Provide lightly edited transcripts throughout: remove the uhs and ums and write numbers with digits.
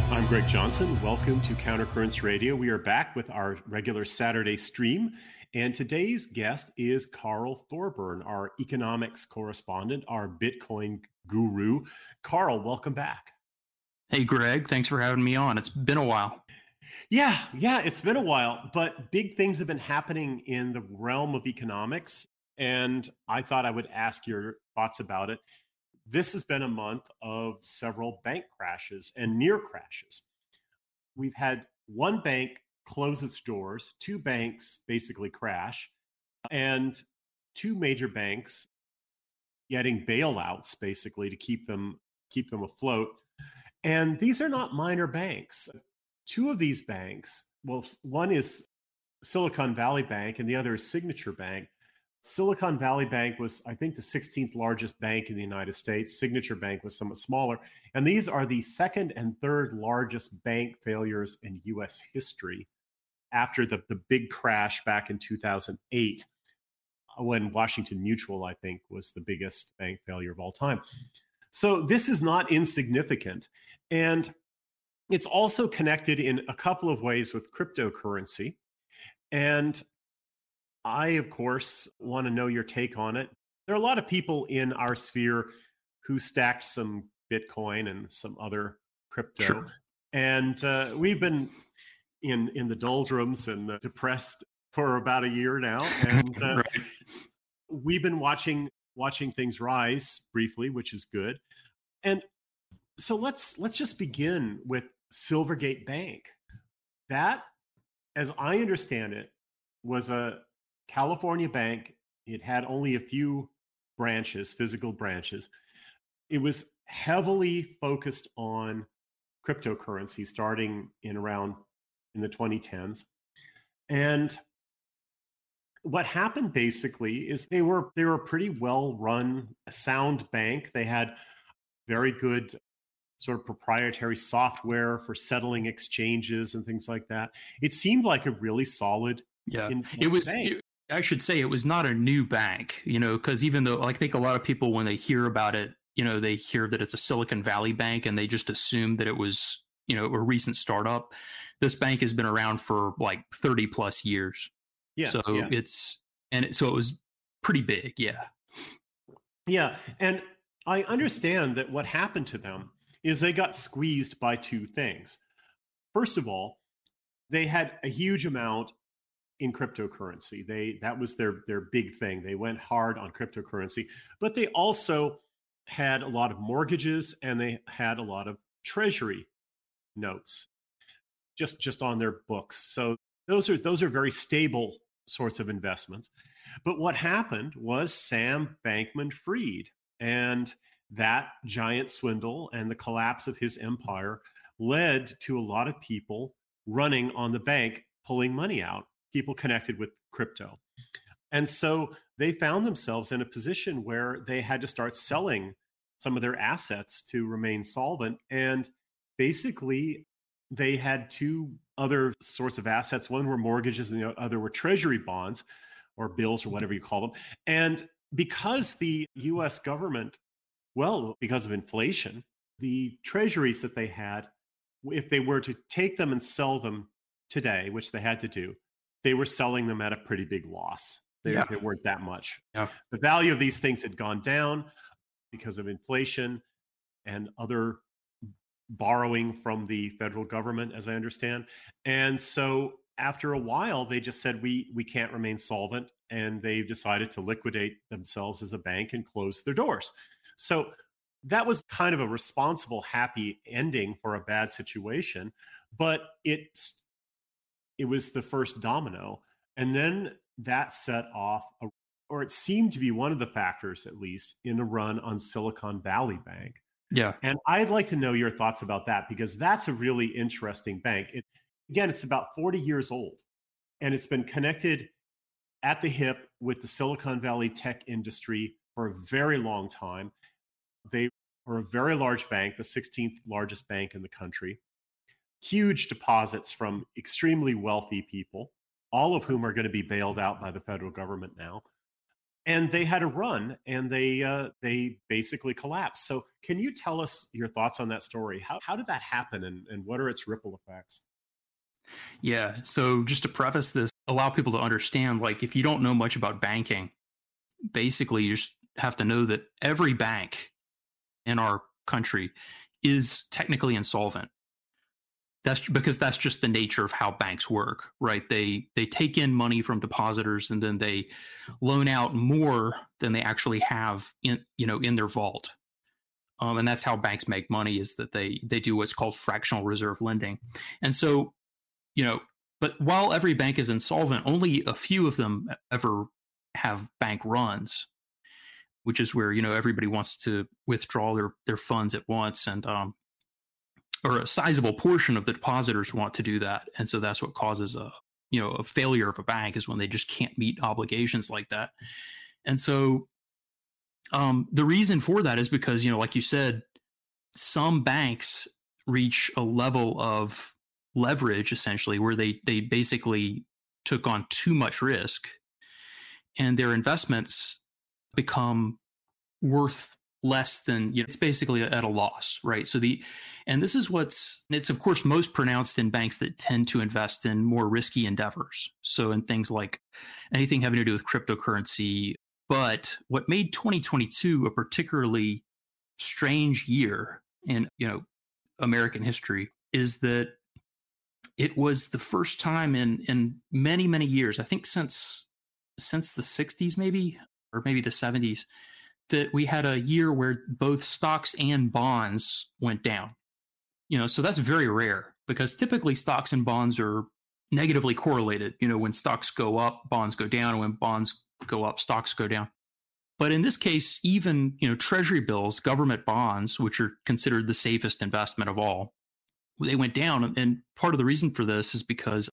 I'm Greg Johnson. Welcome to Countercurrents Radio. We are back with our regular Saturday stream, and today's guest is Carl Thorburn, our economics correspondent, our Bitcoin guru. Carl, welcome back. Hey, Greg, thanks for having me on. It's been a while. Yeah, it's been a while, but big things have been happening in the realm of economics, and I thought I would ask your thoughts about it. This has been a month of several bank crashes and near crashes. We've had one bank close its doors, two banks basically crash, and two major banks getting bailouts basically to keep them afloat. And these are not minor banks. Two of these banks, well, one is Silicon Valley Bank and the other is Signature Bank. Silicon Valley Bank was, I think, the 16th largest bank in the United States. Signature Bank was somewhat smaller. And these are the second and third largest bank failures in US history after the big crash back in 2008, when Washington Mutual, I think, was the biggest bank failure of all time. So this is not insignificant. And it's also connected in a couple of ways with cryptocurrency. And I, of course, want to know your take on it. There are a lot of people in our sphere who stacked some Bitcoin and some other crypto. Sure. And we've been in the doldrums and depressed for about a year now. And Right. we've been watching things rise briefly, which is good. And so let's just begin with Silvergate Bank. That, as I understand it, was a California bank. It had only a few branches, physical branches. It was heavily focused on cryptocurrency starting in the 2010s. And what happened basically is they were a pretty well-run, sound bank. They had very good sort of proprietary software for settling exchanges and things like that. It seemed like a really solid It was. bank. I should say it was not a new bank, because even though I think a lot of people, when they hear about it, they hear that it's a Silicon Valley bank and they just assume that it was, a recent startup. This bank has been around for like 30 plus years. Yeah. So it was pretty big. Yeah. Yeah. And I understand that what happened to them is they got squeezed by two things. First of all, they had a huge amount in cryptocurrency. That was their big thing. They went hard on cryptocurrency, but they also had a lot of mortgages and they had a lot of treasury notes just on their books. So those are very stable sorts of investments. But what happened was Sam Bankman-Fried, and that giant swindle and the collapse of his empire led to a lot of people running on the bank, pulling money out, people connected with crypto. And so they found themselves in a position where they had to start selling some of their assets to remain solvent. And basically, they had two other sorts of assets. One were mortgages and the other were treasury bonds or bills or whatever you call them. And because the US government, because of inflation, the treasuries that they had, if they were to take them and sell them today, which they had to do, they were selling them at a pretty big loss. They weren't that much. Yeah. The value of these things had gone down because of inflation and other borrowing from the federal government, as I understand. And so after a while, they just said, we can't remain solvent. And they decided to liquidate themselves as a bank and close their doors. So that was kind of a responsible, happy ending for a bad situation. But it was the first domino. And then that set off, or it seemed to be one of the factors, at least, in a run on Silicon Valley Bank. Yeah. And I'd like to know your thoughts about that, because that's a really interesting bank. It's about 40 years old, and it's been connected at the hip with the Silicon Valley tech industry for a very long time. They were a very large bank, the 16th largest bank in the country. Huge deposits from extremely wealthy people, all of whom are going to be bailed out by the federal government now. and they had a run, and they basically collapsed. So, can you tell us your thoughts on that story? How did that happen, and what are its ripple effects? Yeah. So just to preface this, allow people to understand, like if you don't know much about banking, basically you just have to know that every bank in our country is technically insolvent. That's because that's just the nature of how banks work, right? They take in money from depositors and then they loan out more than they actually have in their vault. And that's how banks make money, is that they do what's called fractional reserve lending. And so, you know, but while every bank is insolvent, only a few of them ever have bank runs, which is where everybody wants to withdraw their funds at once, and or a sizable portion of the depositors want to do that, and so that's what causes a failure of a bank, is when they just can't meet obligations like that. And so the reason for that is because, like you said, some banks reach a level of leverage, essentially, where they basically took on too much risk, and their investments become worth less than, it's basically at a loss, right? And this is it's of course most pronounced in banks that tend to invest in more risky endeavors, so in things like anything having to do with cryptocurrency. But what made 2022 a particularly strange year in American history is that it was the first time in many many years, I think since the 60s, maybe, or maybe the 70s, that we had a year where both stocks and bonds went down. So that's very rare, because typically stocks and bonds are negatively correlated. When stocks go up, bonds go down, and when bonds go up, stocks go down. But in this case, even treasury bills, government bonds, which are considered the safest investment of all, they went down. And part of the reason for this is because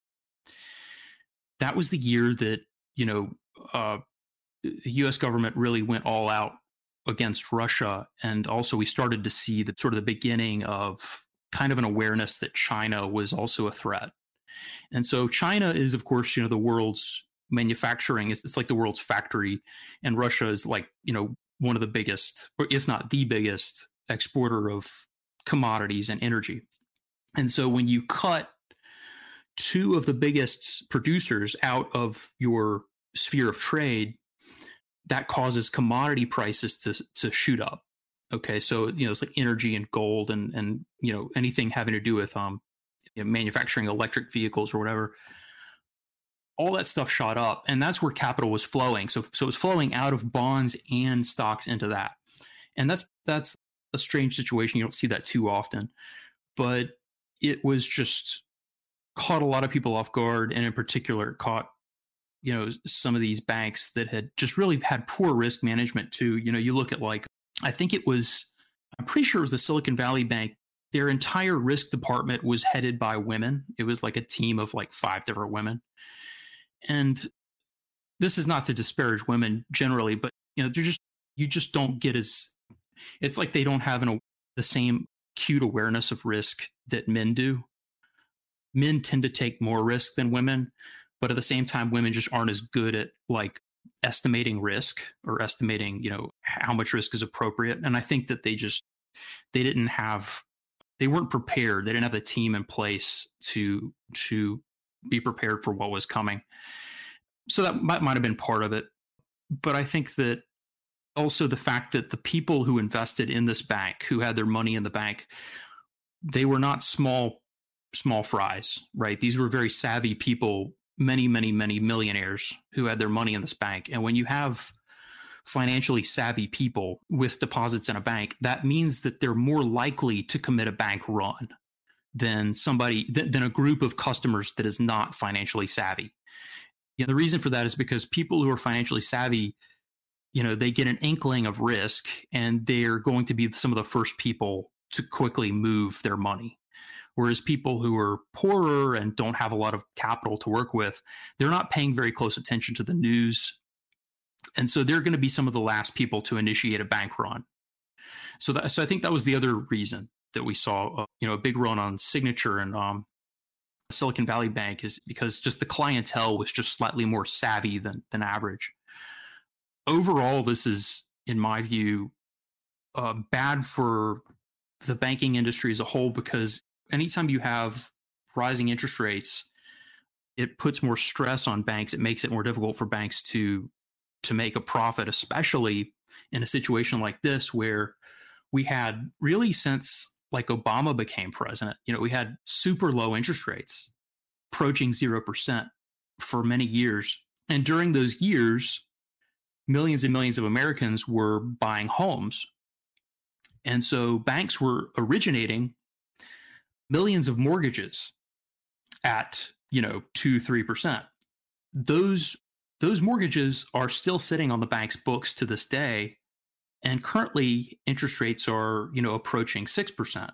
that was the year that the U.S. government really went all out against Russia, and also we started to see the sort of the beginning of kind of an awareness that China was also a threat. And so China is, of course, the world's manufacturing, it's like the world's factory, and Russia is like, one of the biggest, or if not the biggest, exporter of commodities and energy. And so when you cut two of the biggest producers out of your sphere of trade, that causes commodity prices to shoot up. Okay, so it's like energy and gold and anything having to do with manufacturing electric vehicles or whatever. All that stuff shot up, and that's where capital was flowing. So it's flowing out of bonds and stocks into that, and that's a strange situation. You don't see that too often, but it was just caught a lot of people off guard, and in particular, it caught some of these banks that had just really had poor risk management too. You look at, like, I'm pretty sure it was the Silicon Valley Bank. Their entire risk department was headed by women. It was like a team of like 5 different women. And this is not to disparage women generally, but you just don't get it's like they don't have the same acute awareness of risk that men do. Men tend to take more risk than women, but at the same time, women just aren't as good at like estimating risk, or estimating, how much risk is appropriate. And I think that they weren't prepared. They didn't have the team in place to be prepared for what was coming. So that might have been part of it. But I think that also the fact that the people who invested in this bank, who had their money in the bank, they were not small fries, right? These were very savvy people, many, many, many millionaires who had their money in this bank. And when you have financially savvy people with deposits in a bank, that means that they're more likely to commit a bank run than a group of customers that is not financially savvy. The reason for that is because people who are financially savvy, they get an inkling of risk, and they're going to be some of the first people to quickly move their money. Whereas people who are poorer and don't have a lot of capital to work with, they're not paying very close attention to the news. And so they're going to be some of the last people to initiate a bank run. So I think that was the other reason that we saw a big run on Signature and Silicon Valley Bank, is because just the clientele was just slightly more savvy than average. overall, this is, in my view, bad for the banking industry as a whole, because anytime you have rising interest rates, it puts more stress on banks. It makes it more difficult for banks to make a profit, especially in a situation like this where we had really, since like Obama became president, we had super low interest rates approaching 0% for many years. And during those years, millions and millions of Americans were buying homes. And so banks were originating millions of mortgages at, 2-3%. Those mortgages are still sitting on the bank's books to this day. And currently interest rates are, approaching 6%.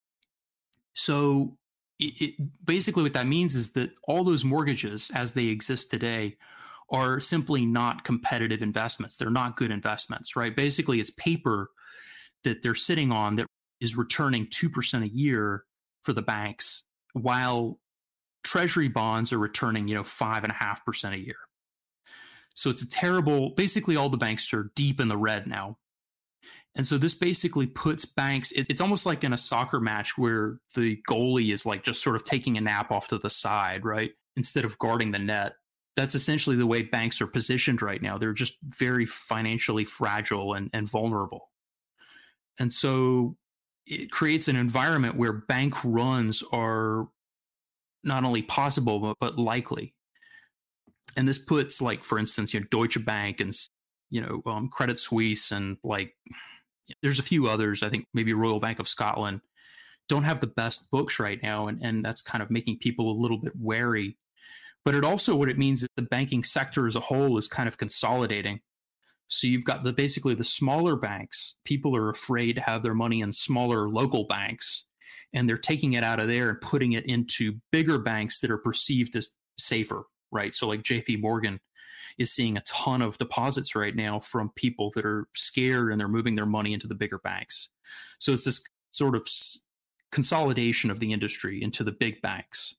So basically what that means is that all those mortgages as they exist today are simply not competitive investments. They're not good investments, right? Basically, it's paper that they're sitting on that is returning 2% a year for the banks, while treasury bonds are returning, 5.5% a year. So it's a terrible, basically all the banks are deep in the red now. And so this basically puts banks, it's almost like in a soccer match where the goalie is like just sort of taking a nap off to the side, right? Instead of guarding the net. That's essentially the way banks are positioned right now. They're just very financially fragile and vulnerable. And so it creates an environment where bank runs are not only possible, but likely. And this puts, like, for instance, Deutsche Bank and, Credit Suisse and like, there's a few others, I think maybe Royal Bank of Scotland, don't have the best books right now. And that's kind of making people a little bit wary. But it also, what it means is the banking sector as a whole is kind of consolidating. So you've got basically the smaller banks. People are afraid to have their money in smaller local banks, and they're taking it out of there and putting it into bigger banks that are perceived as safer, right? So like JP Morgan is seeing a ton of deposits right now from people that are scared, and they're moving their money into the bigger banks. So it's this sort of consolidation of the industry into the big banks,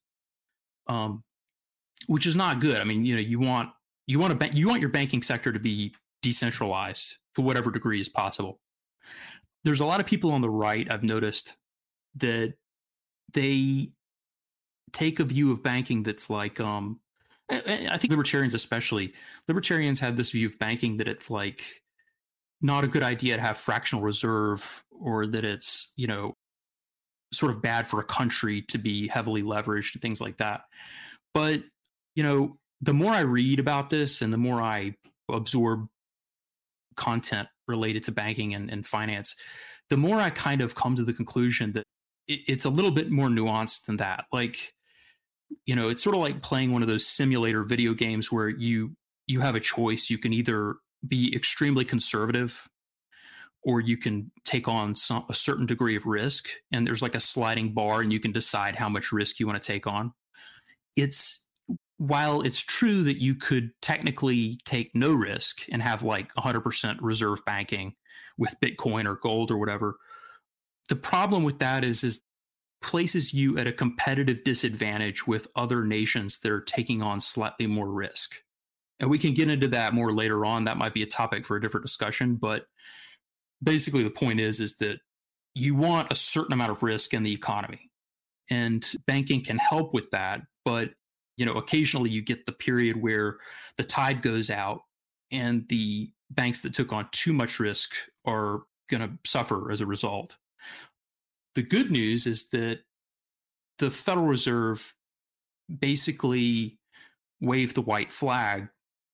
which is not good. I mean, you want your banking sector to be decentralized to whatever degree is possible. There's a lot of people on the right, I've noticed, that they take a view of banking that's like, I think libertarians especially, libertarians have this view of banking that it's like not a good idea to have fractional reserve, or that it's, sort of bad for a country to be heavily leveraged and things like that. But, the more I read about this and the more I absorb content related to banking and finance, the more I kind of come to the conclusion that it's a little bit more nuanced than that. Like, it's sort of like playing one of those simulator video games where you have a choice. You can either be extremely conservative, or you can take on a certain degree of risk. And there's like a sliding bar, and you can decide how much risk you want to take on. While it's true that you could technically take no risk and have like 100% reserve banking with Bitcoin or gold or whatever, the problem with that is places you at a competitive disadvantage with other nations that are taking on slightly more risk. And we can get into that more later on. That might be a topic for a different discussion. But basically the point is that you want a certain amount of risk in the economy, and banking can help with that. But occasionally you get the period where the tide goes out, and the banks that took on too much risk are going to suffer as a result. The good news is that the Federal Reserve basically waved the white flag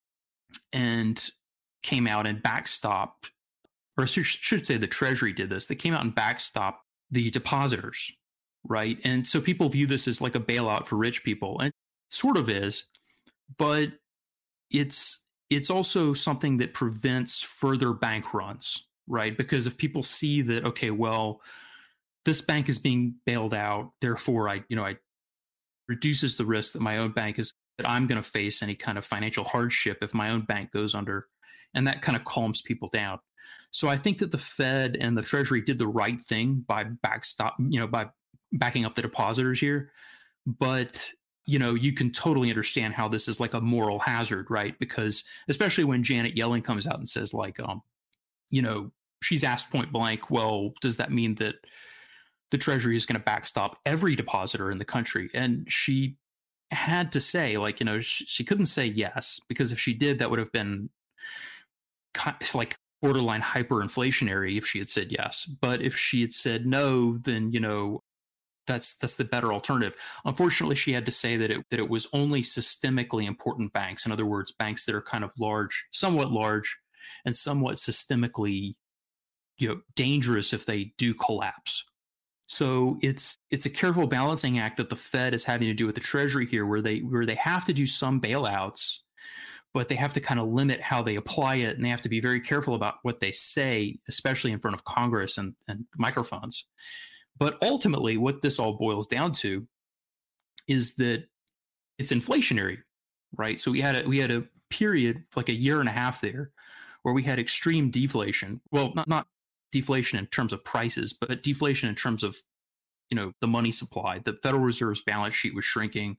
and came out and backstopped, or I should say the Treasury did this. They came out and backstopped the depositors, right? And so people view this as like a bailout for rich people, and it sort of is, but it's also something that prevents further bank runs, right? Because if people see that, okay, well, this bank is being bailed out, therefore I reduces the risk that my own bank is, that I'm going to face any kind of financial hardship if my own bank goes under, and that kind of calms people down. So I think that the Fed and the Treasury did the right thing by by backing up the depositors here. But you can totally understand how this is like a moral hazard, right? Because especially when Janet Yellen comes out and says like, she's asked point blank, well, does that mean that the Treasury is going to backstop every depositor in the country? And she had to say, like, she couldn't say yes, because if she did, that would have been like borderline hyperinflationary if she had said yes. But if she had said no, then, that's the better alternative. Unfortunately, she had to say that it was only systemically important banks. In other words, banks that are kind of somewhat large, and somewhat systemically, dangerous if they do collapse. So it's a careful balancing act that the Fed is having to do with the Treasury here, where they have to do some bailouts, but they have to kind of limit how they apply it, and they have to be very careful about what they say, especially in front of Congress and microphones. But ultimately, what this all boils down to is that it's inflationary, right? So we had a period, like a year and a half there, where we had extreme deflation. Well, not deflation in terms of prices, but deflation in terms of the money supply. The Federal Reserve's balance sheet was shrinking.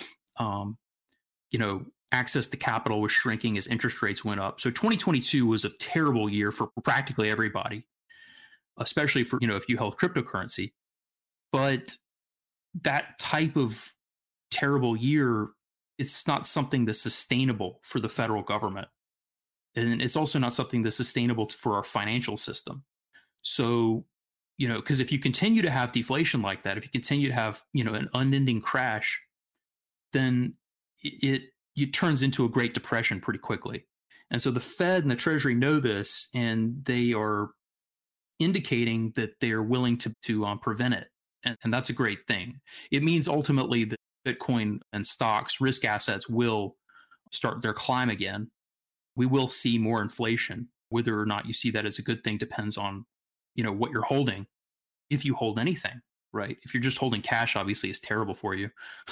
Access to capital was shrinking as interest rates went up. So 2022 was a terrible year for practically everybody, especially for if you held cryptocurrency. But that type of terrible year, it's not something that's sustainable for the federal government, and it's also not something that's sustainable for our financial system. So because if you continue to have deflation like that, if you continue to have an unending crash, then it turns into a Great Depression pretty quickly. And so the Fed and the Treasury know this, and they are indicating that they're willing to prevent it. And that's a great thing. It means ultimately that Bitcoin and stocks, risk assets, will start their climb again. We will see more inflation. Whether or not you see that as a good thing depends on what you're holding. If you hold anything, right? If you're just holding cash, obviously it's terrible for you.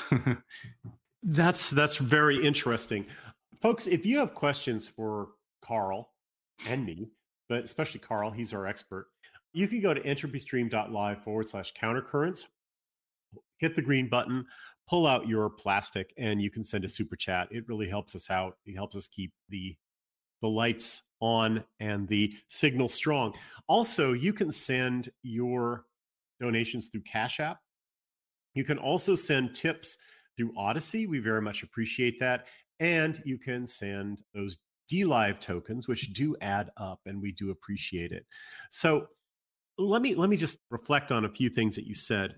That's very interesting. Folks, if you have questions for Carl and me, but especially Carl, he's our expert, you can go to entropystream.live/countercurrents, hit the green button, pull out your plastic, and you can send a super chat. It really helps us out. It helps us keep the lights on and the signal strong. Also, you can send your donations through Cash App. You can also send tips through Odyssey. We very much appreciate that. And you can send those DLive tokens, which do add up, and we do appreciate it. So let me just reflect on a few things that you said.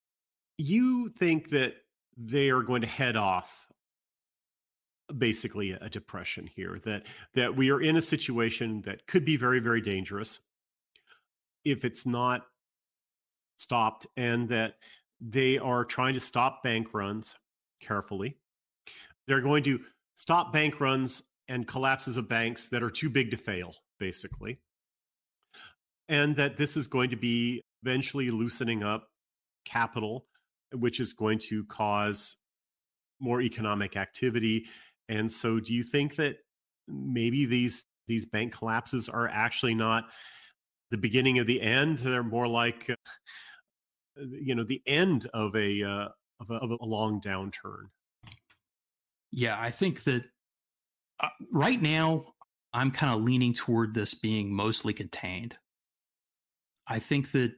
You think that they are going to head off basically a depression here, that we are in a situation that could be very, very dangerous if it's not stopped, and that they are trying to stop bank runs carefully. They're going to stop bank runs and collapses of banks that are too big to fail, basically. And that this is going to be eventually loosening up capital, which is going to cause more economic activity. And so do you think that maybe these bank collapses are actually not the beginning of the end? They're more like the end of a long downturn? Yeah, I think that right now I'm kind of leaning toward this being mostly contained. I think that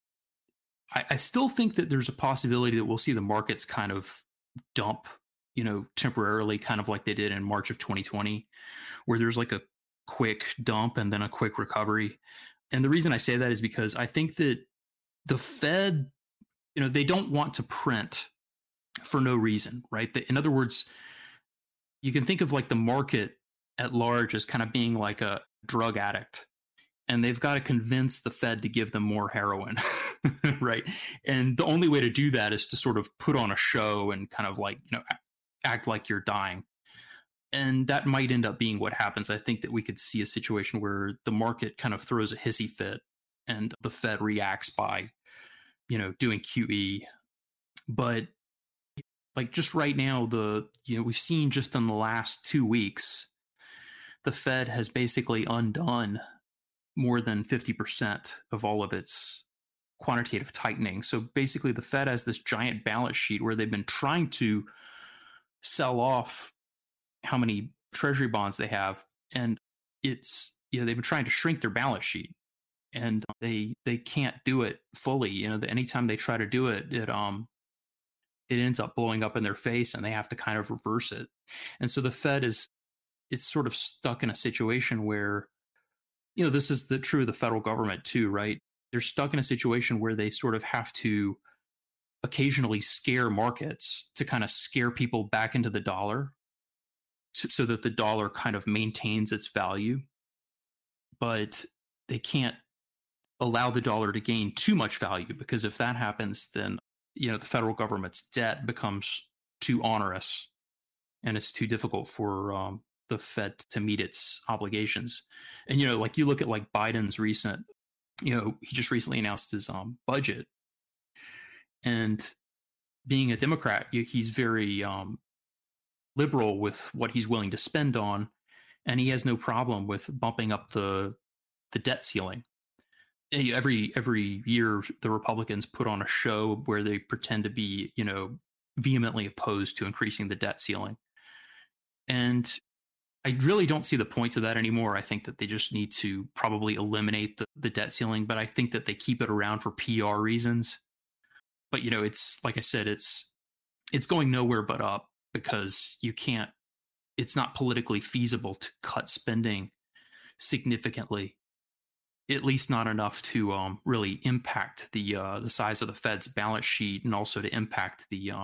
I still think that there's a possibility that we'll see the markets kind of dump, temporarily, kind of like they did in March of 2020, where there's like a quick dump and then a quick recovery. And the reason I say that is because I think that the Fed, they don't want to print for no reason, right? In other words, you can think of like the market at large as kind of being like a drug addict, and they've got to convince the Fed to give them more heroin, right? And the only way to do that is to sort of put on a show and kind of like, act like you're dying. And that might end up being what happens. I think that we could see a situation where the market kind of throws a hissy fit and the Fed reacts by, doing QE. But like just right now, we've seen just in the last 2 weeks, the Fed has basically undone more than 50% of all of its quantitative tightening. So basically the Fed has this giant balance sheet where they've been trying to sell off how many treasury bonds they have, and it's, they've been trying to shrink their balance sheet, and they can't do it fully. Anytime they try to do it, it ends up blowing up in their face, and they have to kind of reverse it. And so the Fed it's sort of stuck in a situation where, this is true of the federal government too, right? They're stuck in a situation where they sort of have to occasionally scare markets to kind of scare people back into the dollar, so that the dollar kind of maintains its value. But they can't allow the dollar to gain too much value, because if that happens, then the federal government's debt becomes too onerous, and it's too difficult for the Fed to meet its obligations. And like you look at like Biden's recent, he just recently announced his budget, and being a Democrat, he's very liberal with what he's willing to spend on, and he has no problem with bumping up the debt ceiling. Every year, the Republicans put on a show where they pretend to be, vehemently opposed to increasing the debt ceiling. And I really don't see the point to that anymore. I think that they just need to probably eliminate the debt ceiling, but I think that they keep it around for PR reasons. But, it's like I said, it's going nowhere but up, because it's not politically feasible to cut spending significantly, at least not enough to really impact the size of the Fed's balance sheet, and also to impact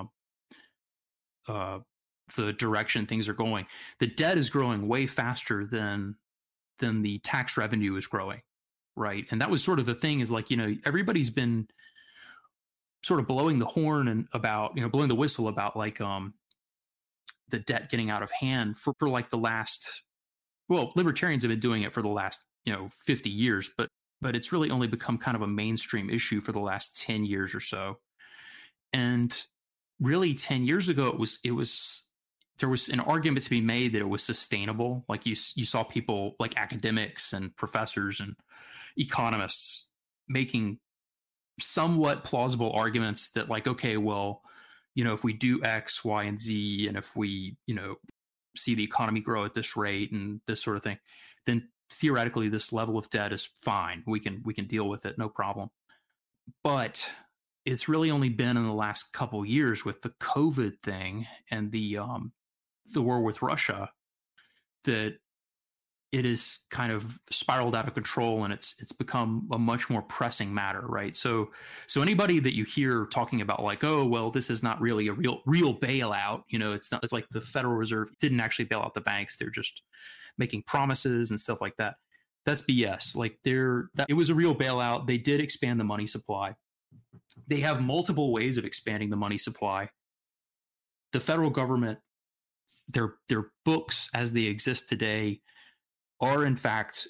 the direction things are going. The debt is growing way faster than the tax revenue is growing, right? And that was sort of the thing, is like, everybody's been sort of blowing the horn and about, blowing the whistle about like the debt getting out of hand for like the last, well, libertarians have been doing it for the last 50 years, but it's really only become kind of a mainstream issue for the last 10 years or so. And really 10 years ago, there was an argument to be made that it was sustainable. Like you saw people like academics and professors and economists making somewhat plausible arguments that like, okay, well, if we do X, Y, and Z, and if we, see the economy grow at this rate and this sort of thing, then theoretically this level of debt is fine. We can deal with it, no problem. But it's really only been in the last couple of years with the COVID thing and the war with Russia that it is kind of spiraled out of control, and it's become a much more pressing matter, right? So anybody that you hear talking about like, oh, well, this is not really a real bailout, it's like the Federal Reserve didn't actually bail out the banks, they're just making promises and stuff like that. That's BS. Like it was a real bailout. They did expand the money supply. They have multiple ways of expanding the money supply. The federal government, their books as they exist today are in fact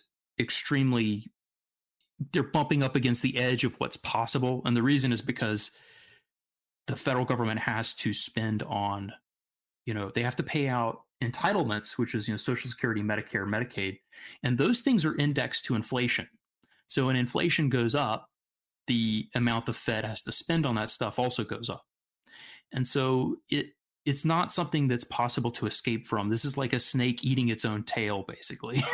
they're bumping up against the edge of what's possible. And the reason is because the federal government has to spend on, they have to pay out entitlements, which is, Social Security, Medicare, Medicaid, and those things are indexed to inflation. So when inflation goes up, the amount the Fed has to spend on that stuff also goes up. And so it's not something that's possible to escape from. This is like a snake eating its own tail, basically.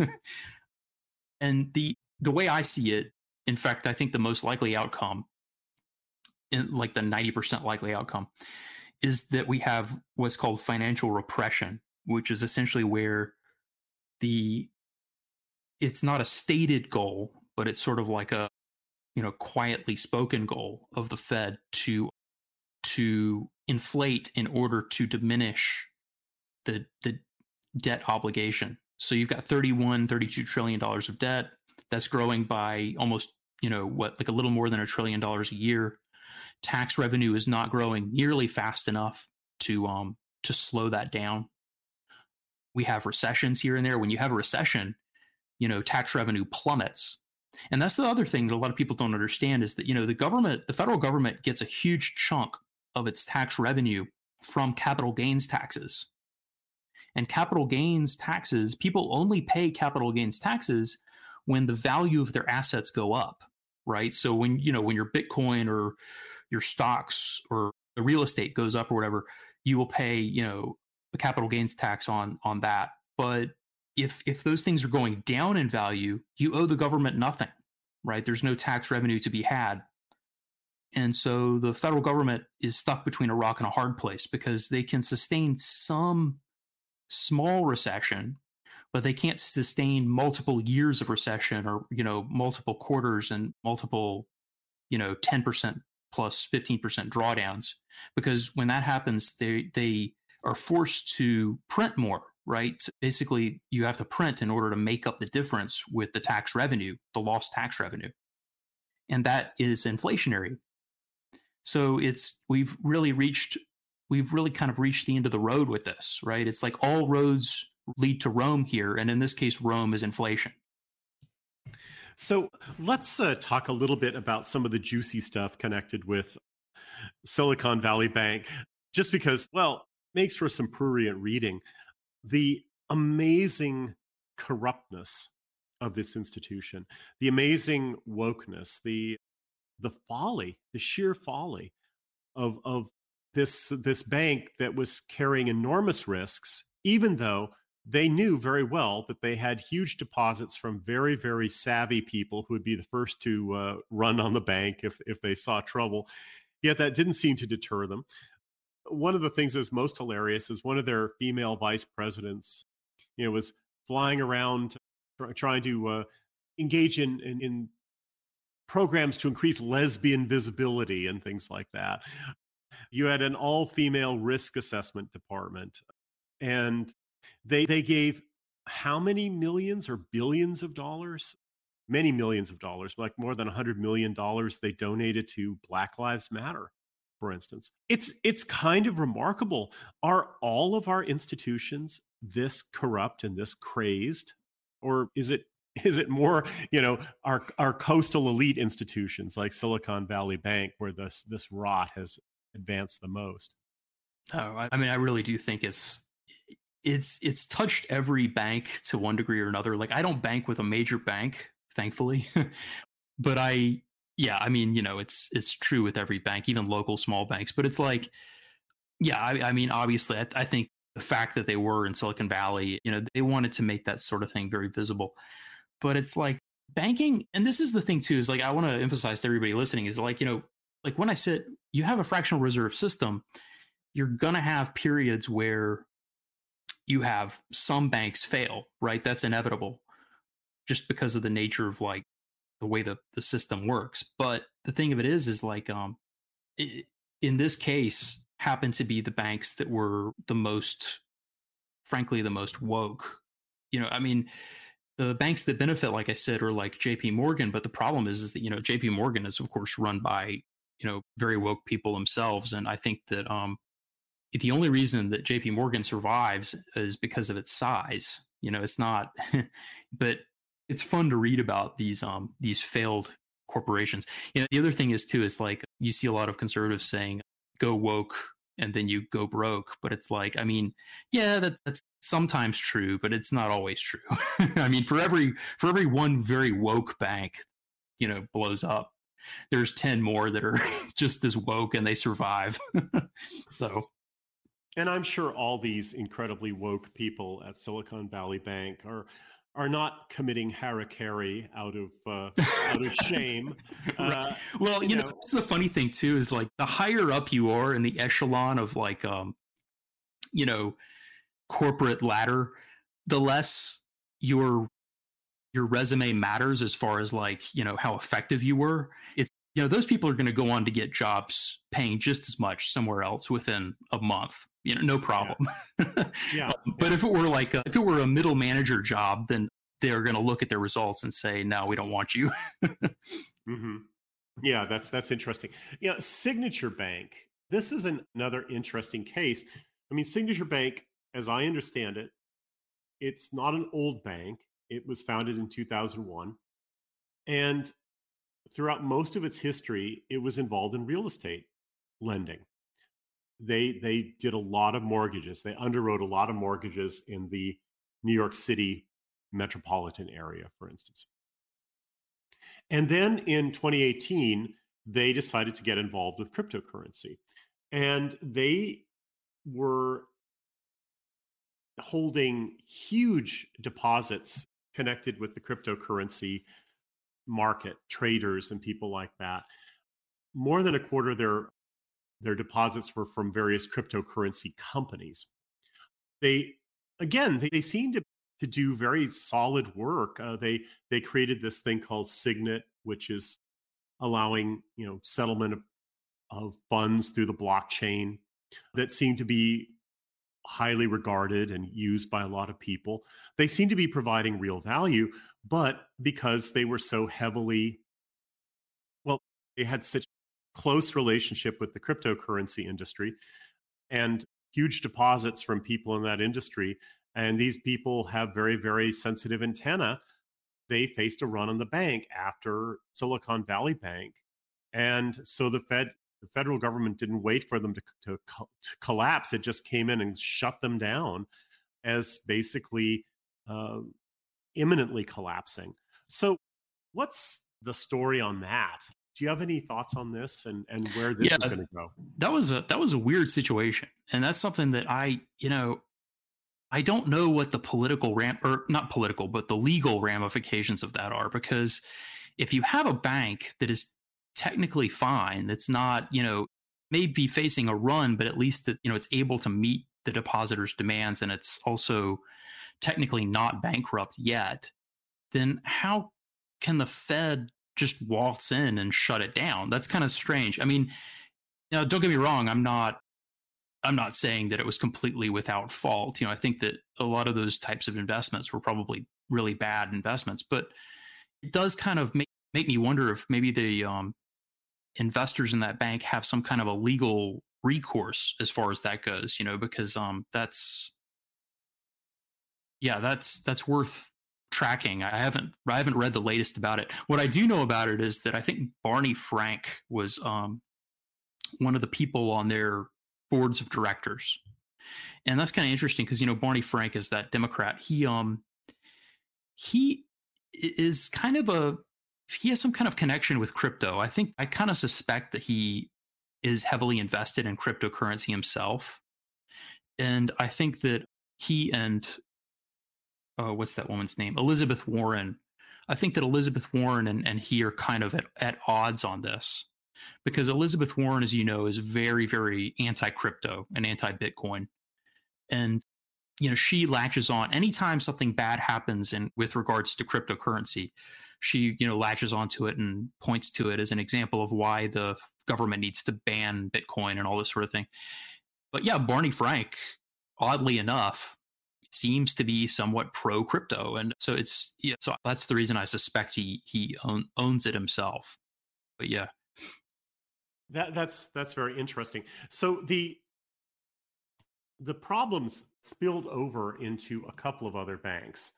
And the way I see it, in fact, I think the most likely outcome, like the 90% likely outcome, is that we have what's called financial repression, which is essentially where it's not a stated goal, but it's sort of like a, quietly spoken goal of the Fed to inflate in order to diminish the debt obligation. So you've got $32 trillion of debt that's growing by almost, like a little more than $1 trillion a year. Tax revenue is not growing nearly fast enough to slow that down. We have recessions here and there. When you have a recession, tax revenue plummets. And that's the other thing that a lot of people don't understand is that, the federal government gets a huge chunk of its tax revenue from capital gains taxes. And capital gains taxes, people only pay capital gains taxes when the value of their assets go up, right? So when your Bitcoin or your stocks or the real estate goes up or whatever, you will pay, a capital gains tax on that. But if those things are going down in value, you owe the government nothing, right? There's no tax revenue to be had. And so the federal government is stuck between a rock and a hard place because they can sustain some small recession, but they can't sustain multiple years of recession or, multiple quarters and multiple, 10% plus 15% drawdowns. Because when that happens, they are forced to print more, right? Basically, you have to print in order to make up the difference with the tax revenue, the lost tax revenue. And that is inflationary. So we've really kind of reached the end of the road with this, right? It's like all roads lead to Rome here. And in this case, Rome is inflation. So let's talk a little bit about some of the juicy stuff connected with Silicon Valley Bank, just because, well, makes for some prurient reading. The amazing corruptness of this institution, the amazing wokeness, the folly, the sheer folly of this bank that was carrying enormous risks, even though they knew very well that they had huge deposits from very, very savvy people who would be the first to run on the bank if they saw trouble. Yet that didn't seem to deter them. One of the things that's most hilarious is one of their female vice presidents, was flying around trying to engage in programs to increase lesbian visibility and things like that. You had an all-female risk assessment department, and they gave how many millions or billions of dollars? Many millions of dollars, like more than $100 million they donated to Black Lives Matter, for instance. It's kind of remarkable. Are all of our institutions this corrupt and this crazed? Or is it more, our coastal elite institutions like Silicon Valley Bank where this rot has advanced the most? Oh, I mean, I really do think it's touched every bank to one degree or another. Like, I don't bank with a major bank, thankfully, but it's true with every bank, even local small banks. But it's like, yeah, I mean, obviously, I think the fact that they were in Silicon Valley, they wanted to make that sort of thing very visible. But it's like banking, and this is the thing too, is like, I want to emphasize to everybody listening is like, like when I said you have a fractional reserve system, you're going to have periods where you have some banks fail, right? That's inevitable just because of the nature of like the way the system works. But the thing of it is like, in this case, happened to be the banks that were frankly, the most woke. I mean, the banks that benefit, like I said, are like JP Morgan. But the problem is that, JP Morgan is, of course, run by, very woke people themselves. And I think that the only reason that JP Morgan survives is because of its size. It's not, but it's fun to read about these failed corporations. The other thing is too, is like you see a lot of conservatives saying, go woke and then you go broke. But it's like, I mean, yeah, that's sometimes true, but it's not always true. I mean, for every one very woke bank, blows up, there's 10 more that are just as woke and they survive. So. And I'm sure all these incredibly woke people at Silicon Valley Bank are not committing harakiri out of shame. Right. Well, that's the funny thing too, is like the higher up you are in the echelon of like corporate ladder, the less your resume matters as far as like, how effective you were. It's, those people are going to go on to get jobs paying just as much somewhere else within a month, no problem. Yeah. But if it were like if it were a middle manager job, then they're going to look at their results and say, no, we don't want you. Mm-hmm. Yeah, that's interesting. Yeah, Signature Bank. This is another interesting case. I mean, Signature Bank, as I understand it, it's not an old bank. It was founded in 2001. And throughout most of its history, it was involved in real estate lending. They did a lot of mortgages. They underwrote a lot of mortgages in the New York City metropolitan area, for instance. And then in 2018, they decided to get involved with cryptocurrency. And they were holding huge deposits connected with the cryptocurrency market, traders and people like that. More than a quarter of their deposits were from various cryptocurrency companies. They again they seem to do very solid work. They created this thing called Signet, which is allowing settlement of funds through the blockchain that seem to be highly regarded and used by a lot of people. They seem to be providing real value, but because they were so heavily, well, they had such close relationship with the cryptocurrency industry and huge deposits from people in that industry, and these people have very, very sensitive antenna, they faced a run on the bank after Silicon Valley Bank. And so the federal government didn't wait for them to collapse. It just came in and shut them down as basically imminently collapsing. So what's the story on that? Do you have any thoughts on this and where this is going to go? That was a weird situation. And that's something that I don't know what the political or not political, but the legal ramifications of that are, because if you have a bank that is technically fine, that's not, may be facing a run, but at least it's able to meet the depositor's demands and it's also technically not bankrupt yet, then how can the Fed just waltz in and shut it down? That's kind of strange. I mean, don't get me wrong, I'm not saying that it was completely without fault. I think that a lot of those types of investments were probably really bad investments, but it does kind of make me wonder if maybe the investors in that bank have some kind of a legal recourse as far as that goes, because that's worth tracking. I haven't read the latest about it. What I do know about it is that I think Barney Frank was one of the people on their boards of directors. And that's kind of interesting because, Barney Frank is that Democrat. He is kind of he has some kind of connection with crypto. I kind of suspect that he is heavily invested in cryptocurrency himself. And I think that he and what's that woman's name? Elizabeth Warren. I think that Elizabeth Warren and he are kind of at odds on this, because Elizabeth Warren, as you know, is very, very anti-crypto and anti-Bitcoin. And, she latches on anytime something bad happens with regards to cryptocurrency. She, latches onto it and points to it as an example of why the government needs to ban Bitcoin and all this sort of thing. But yeah, Barney Frank, oddly enough, seems to be somewhat pro crypto. And so so that's the reason I suspect he owns it himself. But yeah. That's very interesting. So the problems spilled over into a couple of other banks.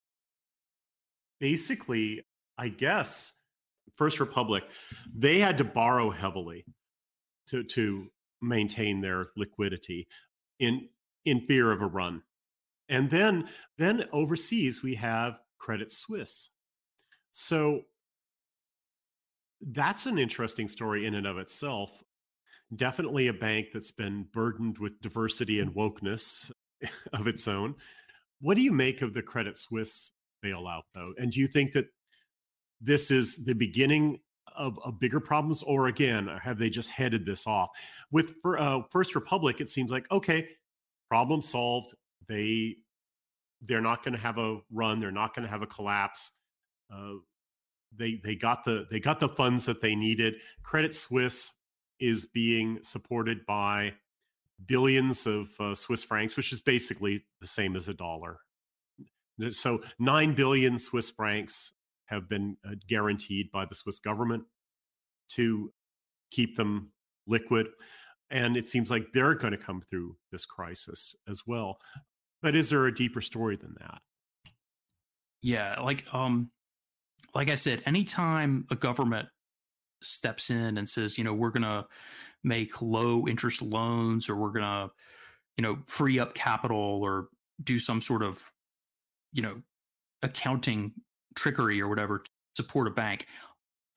Basically, I guess First Republic, they had to borrow heavily to maintain their liquidity in fear of a run. And then overseas we have Credit Suisse. So that's an interesting story in and of itself. Definitely a bank that's been burdened with diversity and wokeness of its own. What do you make of the Credit Suisse bailout, though? And do you think that this is the beginning of bigger problems, or again, have they just headed this off? With First Republic, it seems like, okay, problem solved. They're not going to have a run. They're not going to have a collapse. They got the funds that they needed. Credit Suisse is being supported by billions of Swiss francs, which is basically the same as a dollar. So 9 billion Swiss francs have been guaranteed by the Swiss government to keep them liquid. And it seems like they're going to come through this crisis as well. But is there a deeper story than that? Yeah, like I said, anytime a government steps in and says, we're going to make low interest loans, or we're going to, free up capital, or do some sort of, accounting trickery or whatever to support a bank,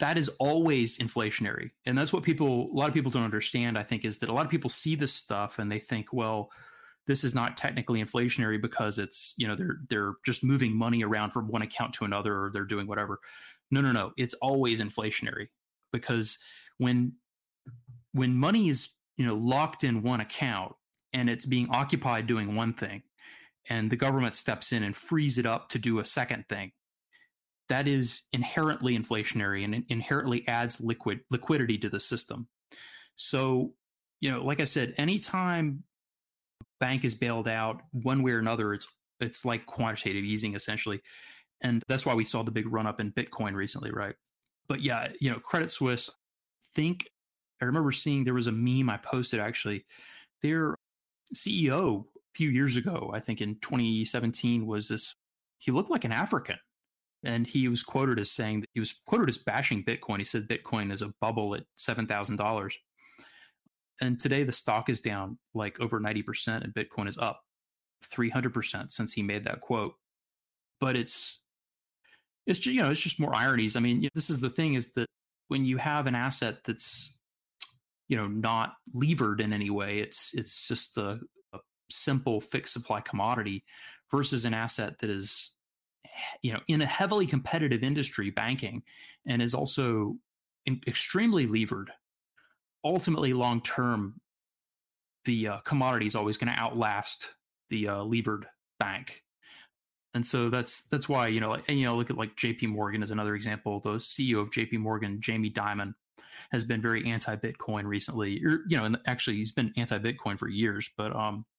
that is always inflationary. And that's what a lot of people don't understand, I think, is that a lot of people see this stuff and they think, well, this is not technically inflationary because it's, they're just moving money around from one account to another, or they're doing whatever. No. It's always inflationary, because when money is, locked in one account and it's being occupied doing one thing, and the government steps in and frees it up to do a second thing, that is inherently inflationary and inherently adds liquidity to the system. So, like I said, anytime bank is bailed out one way or another, it's like quantitative easing essentially. And that's why we saw the big run up in Bitcoin recently, right? But yeah, Credit Suisse, I remember seeing, there was a meme I posted actually. Their CEO a few years ago, I think in 2017, he looked like an African. And he was quoted as bashing Bitcoin. He said Bitcoin is a bubble at $7,000. And today the stock is down like over 90% and Bitcoin is up 300% since he made that quote. But it's just more ironies. I mean, this is the thing, is that when you have an asset that's, not levered in any way, it's just a simple fixed supply commodity, versus an asset that is, in a heavily competitive industry, banking, and is also extremely levered. Ultimately, long term, the commodity is always going to outlast the levered bank. And so that's why, look at like JP Morgan as another example. The CEO of JP Morgan, Jamie Dimon, has been very anti-Bitcoin recently. And actually he's been anti-Bitcoin for years, but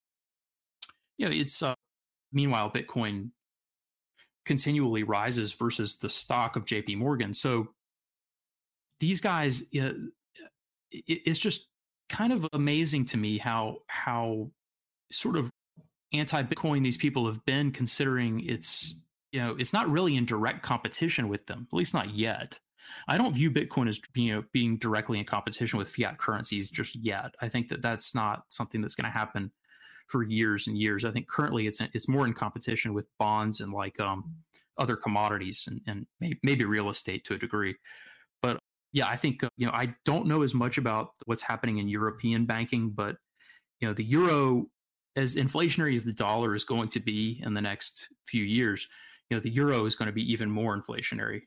it's meanwhile Bitcoin continually rises versus the stock of JP Morgan. So these guys, it's just kind of amazing to me how sort of anti-Bitcoin these people have been, considering it's not really in direct competition with them, at least not yet. I don't view Bitcoin as being directly in competition with fiat currencies just yet. I think that that's not something that's going to happen for years and years. I think currently it's more in competition with bonds and like other commodities and maybe real estate to a degree. But yeah, I think I don't know as much about what's happening in European banking, but the euro, as inflationary as the dollar is going to be in the next few years, the euro is going to be even more inflationary.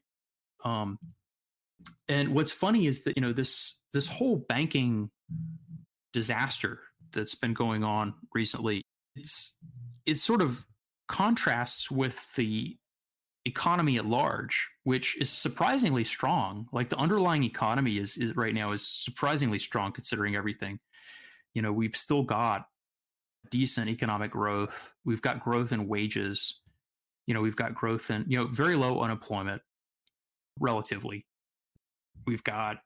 And what's funny is that this whole banking disaster that's been going on recently, it sort of contrasts with the economy at large, which is surprisingly strong. Like the underlying economy is right now is surprisingly strong considering everything. We've still got decent economic growth. We've got growth in wages. We've got growth in, very low unemployment relatively. We've got,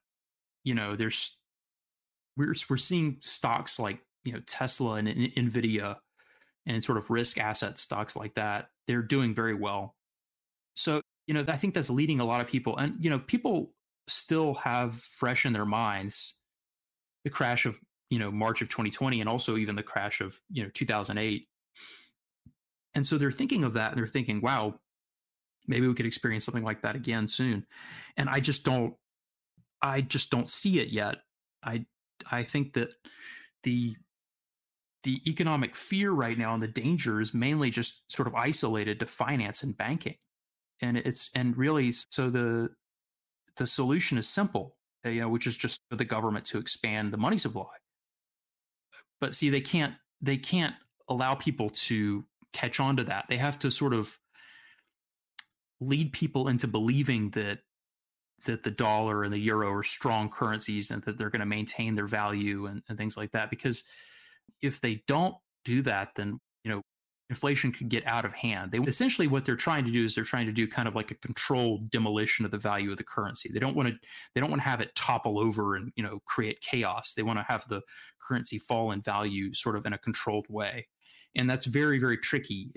we're seeing stocks like, Tesla and Nvidia and sort of risk asset stocks like that. They're doing very well. So, I think that's leading a lot of people, and, people still have fresh in their minds the crash of, March of 2020, and also even the crash of, 2008. And so they're thinking of that and they're thinking, wow, maybe we could experience something like that again soon. And I just don't see it yet. I think that the economic fear right now and the danger is mainly just sort of isolated to finance and banking. And really, so the solution is simple, which is just for the government to expand the money supply. But see, they can't allow people to catch on to that. They have to sort of lead people into believing that the dollar and the euro are strong currencies and that they're going to maintain their value and things like that. Because if they don't do that, then inflation could get out of hand. Essentially what they're trying to do is they're trying to do kind of like a controlled demolition of the value of the currency. They don't want to have it topple over and create chaos. They want to have the currency fall in value sort of in a controlled way, and that's very, very tricky.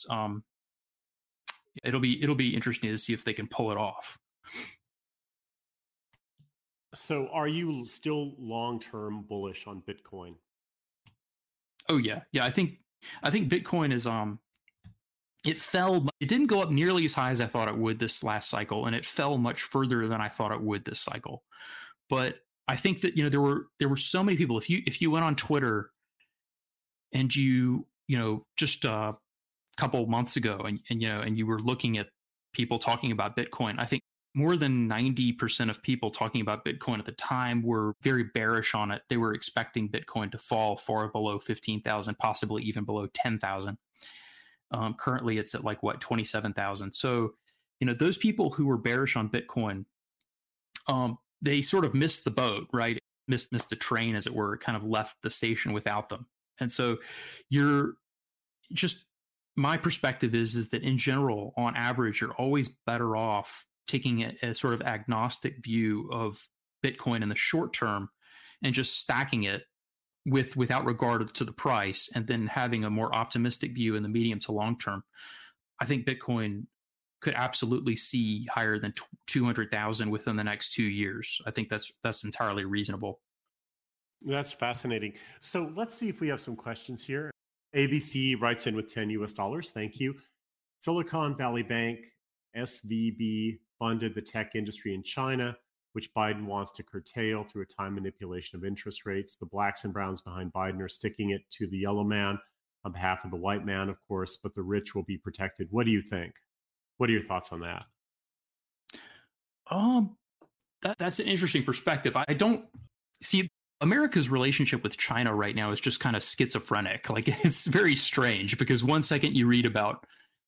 It'll be interesting to see if they can pull it off. So are you still long-term bullish on Bitcoin? Oh yeah. I think Bitcoin is it fell. It didn't go up nearly as high as I thought it would this last cycle, and it fell much further than I thought it would this cycle. But I think that there were so many people. If you went on Twitter and just a couple months ago, and you were looking at people talking about Bitcoin, I think more than 90% of people talking about Bitcoin at the time were very bearish on it. They were expecting Bitcoin to fall far below 15,000, possibly even below 10,000. Currently, it's at like 27,000. So, those people who were bearish on Bitcoin, they sort of missed the boat, right? Missed the train, as it were. It kind of left the station without them. And so, you're just my perspective is that in general, on average, you're always better off taking a sort of agnostic view of Bitcoin in the short term and just stacking it without regard to the price, and then having a more optimistic view in the medium to long term. I think Bitcoin could absolutely see higher than 200,000 within the next 2 years. I think that's entirely reasonable. That's fascinating. So let's see if we have some questions here. ABC writes in with $10. Thank you. Silicon Valley Bank, SVB, funded the tech industry in China, which Biden wants to curtail through a time manipulation of interest rates. The blacks and browns behind Biden are sticking it to the yellow man on behalf of the white man, of course, but the rich will be protected. What do you think? What are your thoughts on that? That's an interesting perspective. I don't see America's relationship with China right now is just kind of schizophrenic. Like, it's very strange because one second you read about,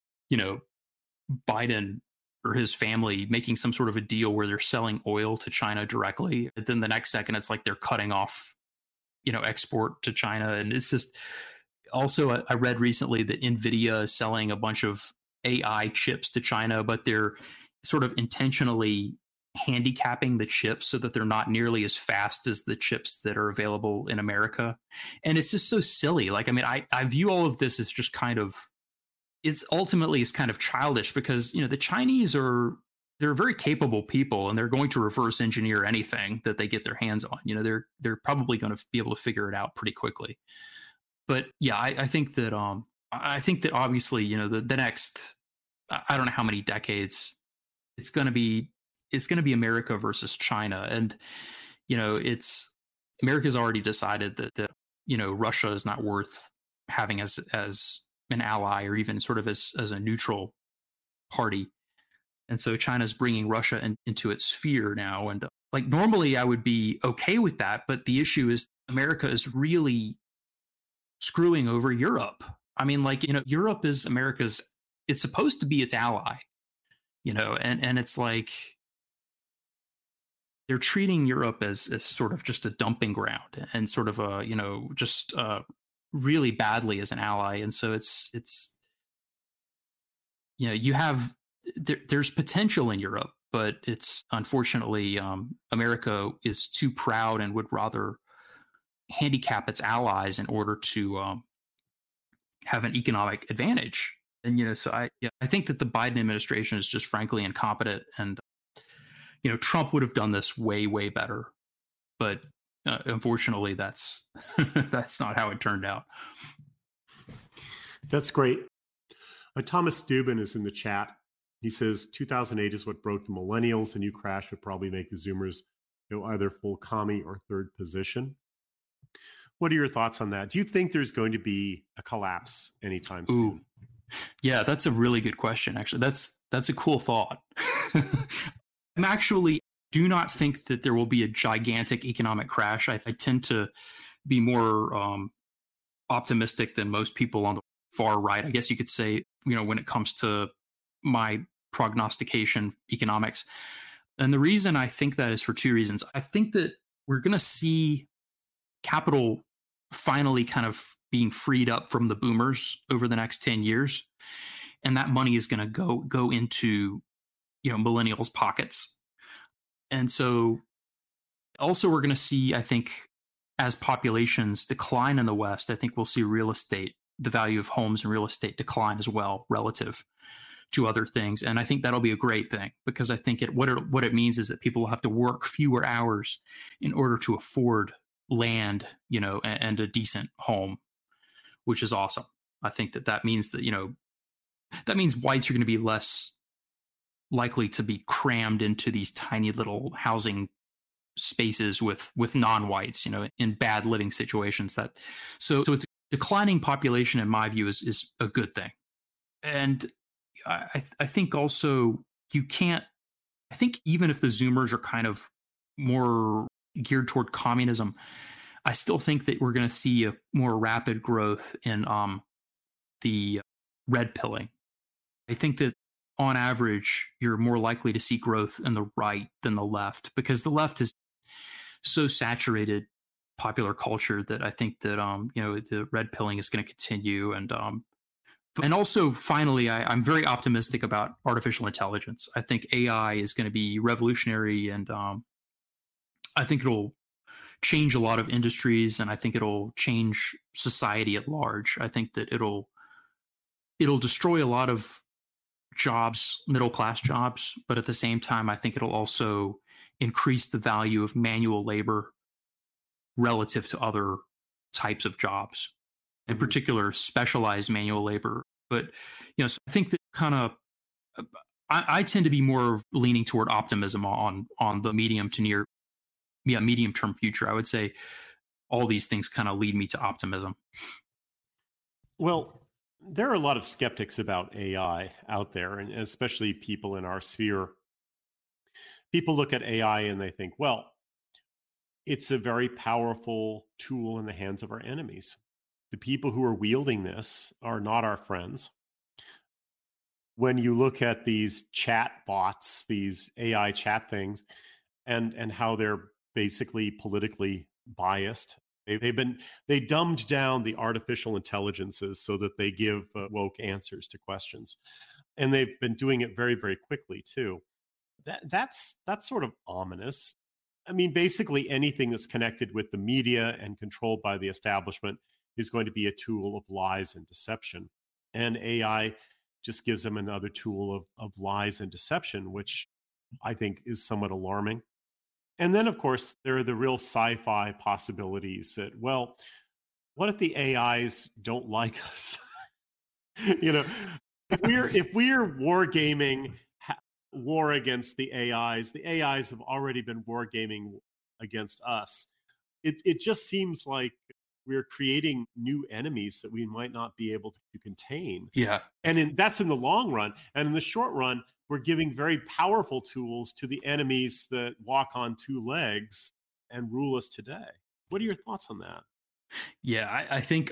Biden or his family making some sort of a deal where they're selling oil to China directly. And then the next second, it's like they're cutting off, export to China. And it's just also, I read recently that NVIDIA is selling a bunch of AI chips to China, but they're sort of intentionally handicapping the chips so that they're not nearly as fast as the chips that are available in America. And it's just so silly. Like, I mean, I view all of this as just kind of, it's ultimately is kind of childish because, the Chinese they're very capable people, and they're going to reverse engineer anything that they get their hands on. They're probably going to be able to figure it out pretty quickly. But yeah, I think that obviously, the next, I don't know how many decades, it's going to be America versus China. And, America's already decided that Russia is not worth having as an ally, or even sort of as a neutral party. And so China's bringing Russia into its sphere now. And like, normally I would be okay with that. But the issue is America is really screwing over Europe. I mean, like, Europe is it's supposed to be its ally, and it's like they're treating Europe as sort of just a dumping ground and sort of a, just really badly as an ally. And so it's you have there's potential in Europe, but it's unfortunately America is too proud and would rather handicap its allies in order to have an economic advantage. And so I think that the Biden administration is just frankly incompetent, and Trump would have done this way better, but unfortunately that's that's not how it turned out. That's great. Thomas Dubin is in the chat. He says 2008 is what broke the millennials. A new crash would probably make the Zoomers go either full commie or third position. What are your thoughts on that? Do you think there's going to be a collapse anytime soon? Yeah, that's a really good question. Actually, that's a cool thought. I'm actually do not think that there will be a gigantic economic crash. I tend to be more optimistic than most people on the far right, I guess you could say, when it comes to my prognostication economics. And the reason I think that is for two reasons. I think that we're going to see capital finally kind of being freed up from the boomers over the next 10 years. And that money is going to go into, millennials' pockets. And so also we're going to see, I think, as populations decline in the West, I think we'll see real estate, the value of homes and real estate decline as well relative to other things. And I think that'll be a great thing, because I think what it means is that people will have to work fewer hours in order to afford land, and a decent home, which is awesome. I think that means that, That means whites are going to be less likely to be crammed into these tiny little housing spaces with non-whites, in bad living situations. So it's a declining population, in my view, is a good thing. And I think also you can't. I think even if the Zoomers are kind of more geared toward communism, I still think that we're going to see a more rapid growth in the red pilling. I think that on average, you're more likely to see growth in the right than the left, because the left is so saturated popular culture that I think that the red pilling is going to continue. And also, finally, I'm very optimistic about artificial intelligence. I think AI is going to be revolutionary, and I think it'll change a lot of industries, and I think it'll change society at large. I think that it'll destroy a lot of jobs, middle class jobs, but at the same time, I think it'll also increase the value of manual labor relative to other types of jobs, in particular specialized manual labor. But so I think that kind of I tend to be more leaning toward optimism on the medium term future. I would say all these things kind of lead me to optimism. Well, there are a lot of skeptics about AI out there, and especially people in our sphere. People look at AI and they think, well, it's a very powerful tool in the hands of our enemies. The people who are wielding this are not our friends. When you look at these chat bots, these AI chat things, and how they're basically politically biased, they dumbed down the artificial intelligences so that they give woke answers to questions, and they've been doing it very, very quickly too. That's sort of ominous. I mean, basically anything that's connected with the media and controlled by the establishment is going to be a tool of lies and deception. And AI just gives them another tool of lies and deception, which I think is somewhat alarming. And then, of course, there are the real sci-fi possibilities that, well, what if the AIs don't like us? If we're wargaming war against the AIs have already been wargaming against us. It just seems like we're creating new enemies that we might not be able to contain. Yeah. And that's in the long run. And in the short run, we're giving very powerful tools to the enemies that walk on two legs and rule us today. What are your thoughts on that? Yeah, I think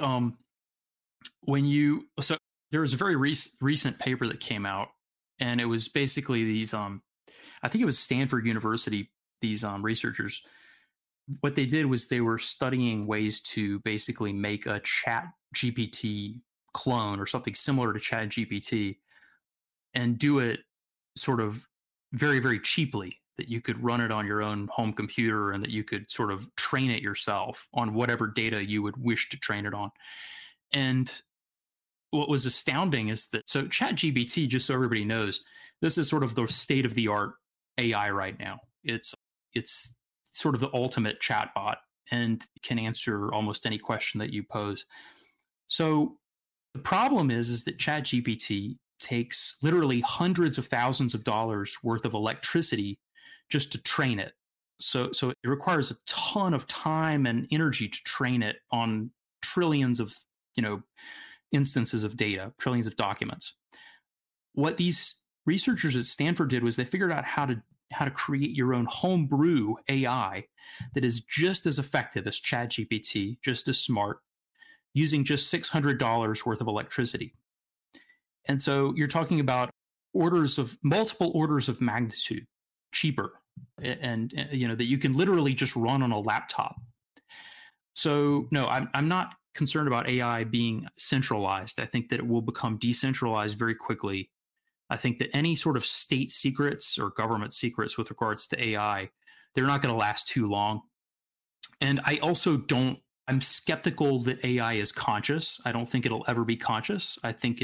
so there was a very recent paper that came out, and it was basically these I think it was Stanford University, these researchers. What they did was they were studying ways to basically make a Chat GPT clone or something similar to Chat GPT, and do it sort of very, very cheaply, that you could run it on your own home computer and that you could sort of train it yourself on whatever data you would wish to train it on. And what was astounding is that, so ChatGPT, just so everybody knows, this is sort of the state of the art AI right now. It's sort of the ultimate chatbot and can answer almost any question that you pose. So the problem is that ChatGPT takes literally hundreds of thousands of dollars worth of electricity just to train it. So it requires a ton of time and energy to train it on trillions of instances of data, trillions of documents. What these researchers at Stanford did was they figured out how to create your own homebrew AI that is just as effective as ChatGPT, just as smart, using just $600 worth of electricity. And so you're talking about multiple orders of magnitude cheaper, and that you can literally just run on a laptop. So no, I'm not concerned about AI being centralized. I think that it will become decentralized very quickly. I think that any sort of state secrets or government secrets with regards to AI, they're not going to last too long. And I'm skeptical that AI is conscious. I don't think it'll ever be conscious. I think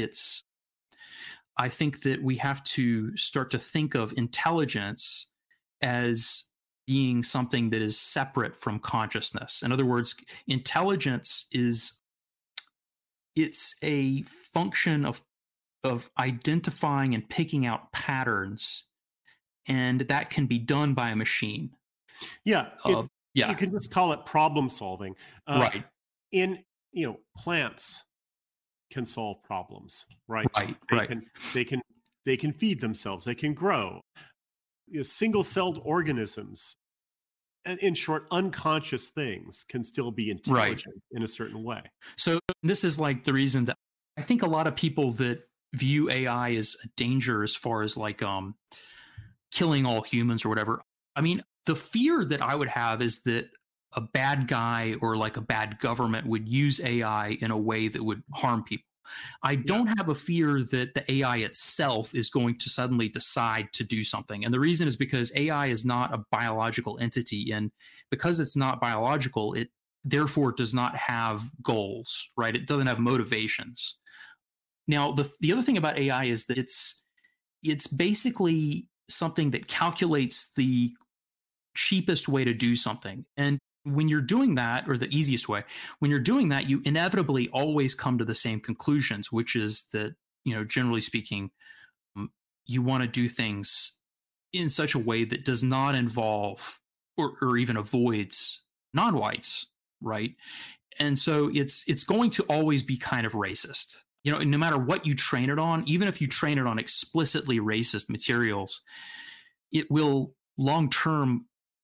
that we have to start to think of intelligence as being something that is separate from consciousness. In other words, intelligence it's a function of of identifying and picking out patterns, and that can be done by a machine. Yeah, Uh, you yeah, can just call it problem solving. right, In plants can solve problems, right? right, They right, can they can they can feed themselves. They can grow. Single-celled organisms, in short, unconscious things can still be right. intelligent in a certain way. So this is like the reason that I think a lot of people that view AI as a danger as far as like killing all humans or whatever. I mean, the fear that I would have is that a bad guy or like a bad government would use AI in a way that would harm people. I Yeah, don't have a fear that the AI itself is going to suddenly decide to do something. And the reason is because AI is not a biological entity. And because it's not biological, it therefore does not have goals, right? It doesn't have motivations. Now, the other thing about AI is that it's basically something that calculates the cheapest way to do something. And when you're doing that, or the easiest way, when you're doing that, you inevitably always come to the same conclusions, which is that, generally speaking, you want to do things in such a way that does not involve or even avoids non-whites, right? And so it's going to always be kind of racist. No matter what you train it on, even if you train it on explicitly racist materials, it will long term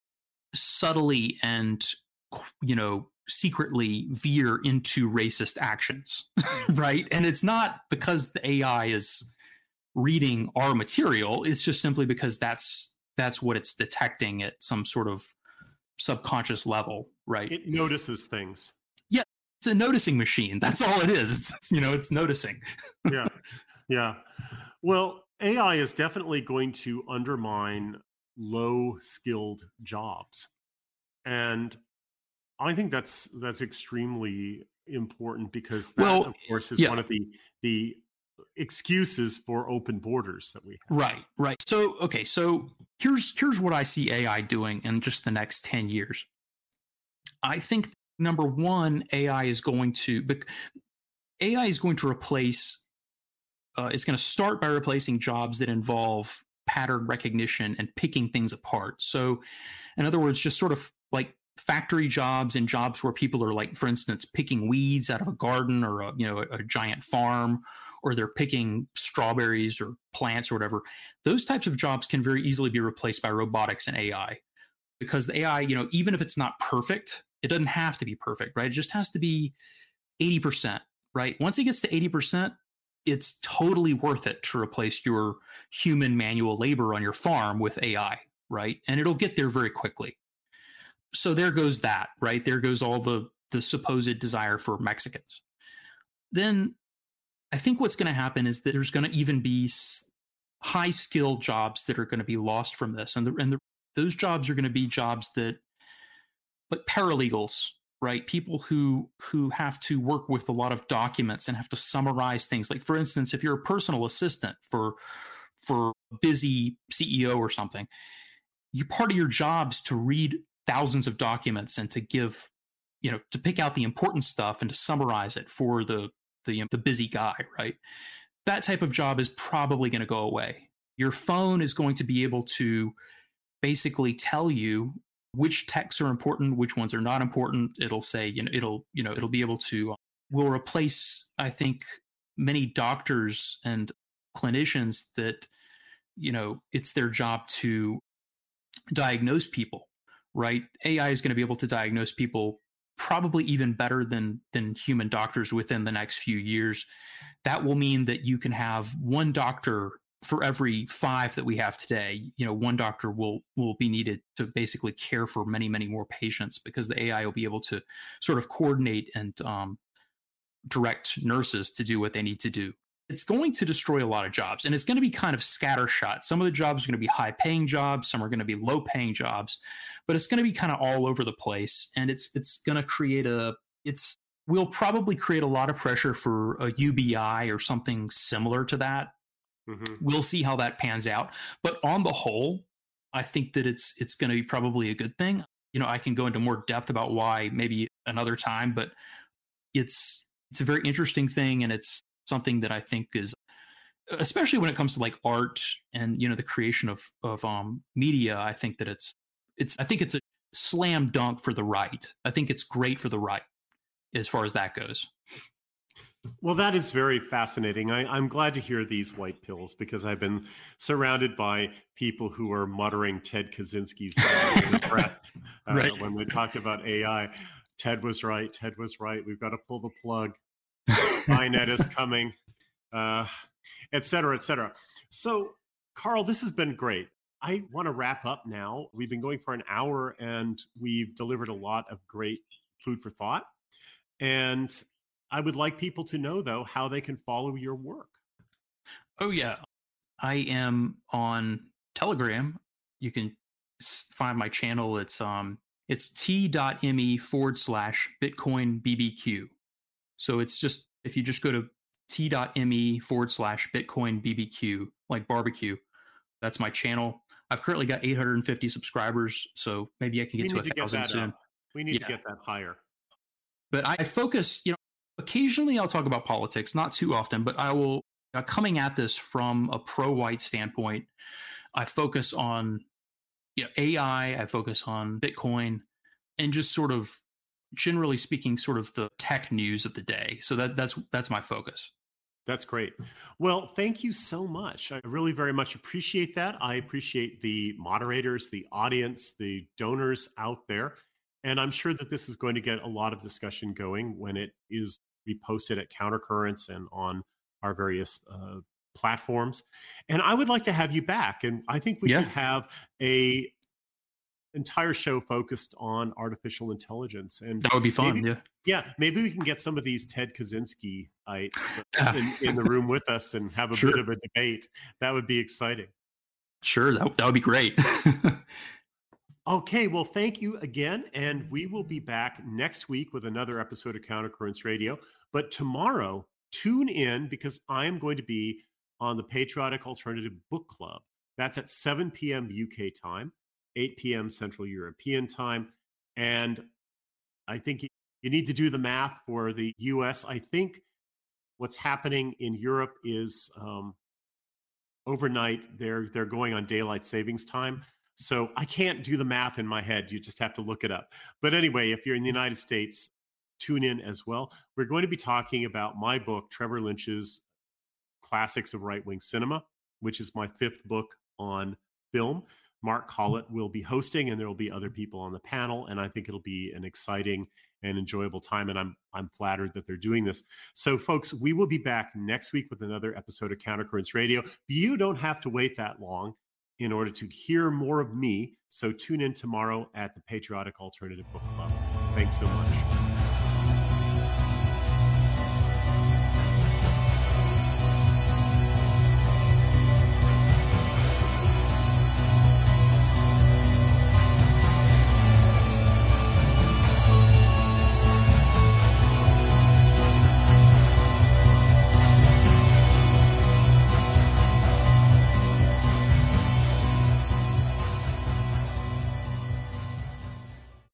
subtly and secretly veer into racist actions, right? And it's not because the AI is reading our material, it's just simply because that's what it's detecting at some sort of subconscious level, right? it notices things. Yeah, it's a noticing machine. That's all it is. It's noticing. Yeah, yeah. Well, AI is definitely going to undermine low-skilled jobs, and I think that's extremely important because that, Well, of course, is one yeah, of the excuses for open borders that we have. right, right. So, okay, so here's what I see AI doing in just the next 10 years. I think number one, AI is going to replace. It's going to start by replacing jobs that involve pattern recognition and picking things apart. So, in other words, just sort of like factory jobs and jobs where people are like, for instance, picking weeds out of a garden or a giant farm, or they're picking strawberries or plants or whatever. Those types of jobs can very easily be replaced by robotics and AI, because the AI, even if it's not perfect, it doesn't have to be perfect, right? It just has to be 80%, right? Once it gets to 80%, it's totally worth it to replace your human manual labor on your farm with AI, right? And it'll get there very quickly. So there goes that, right? There goes all the supposed desire for Mexicans. Then I think what's going to happen is that there's going to even be high skill jobs that are going to be lost from this, those jobs are going to be jobs that, like paralegals, right? People who have to work with a lot of documents and have to summarize things. Like, for instance, if you're a personal assistant for a busy CEO or something, part of your job is to read thousands of documents and to give, to pick out the important stuff and to summarize it for the busy guy, right? That type of job is probably going to go away. Your phone is going to be able to basically tell you which texts are important, which ones are not important. It'll say, it'll be able to, will replace, I think, many doctors and clinicians that, it's their job to diagnose people, right? AI is going to be able to diagnose people probably even better than human doctors within the next few years. That will mean that you can have one doctor for every 5 that we have today. One doctor will be needed to basically care for many, many more patients, because the AI will be able to sort of coordinate and direct nurses to do what they need to do. It's going to destroy a lot of jobs, and it's going to be kind of scattershot. Some of the jobs are going to be high paying jobs, some are going to be low paying jobs, but it's going to be kind of all over the place. And it's going to create will probably create a lot of pressure for a UBI or something similar to that. Mm-hmm. We'll see how that pans out. But on the whole, I think that it's going to be probably a good thing. I can go into more depth about why maybe another time, but it's a very interesting thing, and it's something that I think is especially when it comes to like art and the creation of media. I think that I think it's a slam dunk for the right. I think it's great for the right as far as that goes. Well, that is very fascinating. I'm glad to hear these white pills because I've been surrounded by people who are muttering Ted Kaczynski's name in his breath Right. when we talk about AI. Ted was right. Ted was right. We've got to pull the plug. Skynet is coming, et cetera, et cetera. So, Carl, this has been great. I want to wrap up now. We've been going for an hour and we've delivered a lot of great food for thought. And I would like people to know, though, how they can follow your work. Oh, yeah. I am on Telegram. You can find my channel. It's t.me/Bitcoin BBQ. So it's just, if you just go to t.me/Bitcoin BBQ, like barbecue, that's my channel. I've currently got 850 subscribers, so maybe I can get to 1,000 soon. We need to get that higher. But I focus, occasionally I'll talk about politics, not too often, but I will, coming at this from a pro-white standpoint, I focus on AI, I focus on Bitcoin, and just sort of, generally speaking, sort of the tech news of the day. So that's my focus. That's great. Well, thank you so much. I really very much appreciate that. I appreciate the moderators, the audience, the donors out there. And I'm sure that this is going to get a lot of discussion going when it is reposted at Countercurrents and on our various platforms. And I would like to have you back. And I think we should have a entire show focused on artificial intelligence. And that would be fun. Maybe we can get some of these Ted Kaczynski-ites in the room with us and have a bit of a debate. That would be exciting. Sure, that would be great. Okay, well, thank you again. And we will be back next week with another episode of Countercurrents Radio. But tomorrow, tune in because I am going to be on the Patriotic Alternative Book Club. That's at 7 p.m. UK time, 8 p.m. Central European time. And I think you need to do the math for the US. I think what's happening in Europe is overnight, they're going on daylight savings time. So I can't do the math in my head. You just have to look it up. But anyway, if you're in the United States, tune in as well. We're going to be talking about my book, Trevor Lynch's Classics of Right-Wing Cinema, which is my 5th book on film. Mark Collett will be hosting, and there will be other people on the panel. And I think it'll be an exciting and enjoyable time. And I'm flattered that they're doing this. So, folks, we will be back next week with another episode of Countercurrents Radio. You don't have to wait that long in order to hear more of me. So tune in tomorrow at the Patriotic Alternative Book Club. Thanks so much.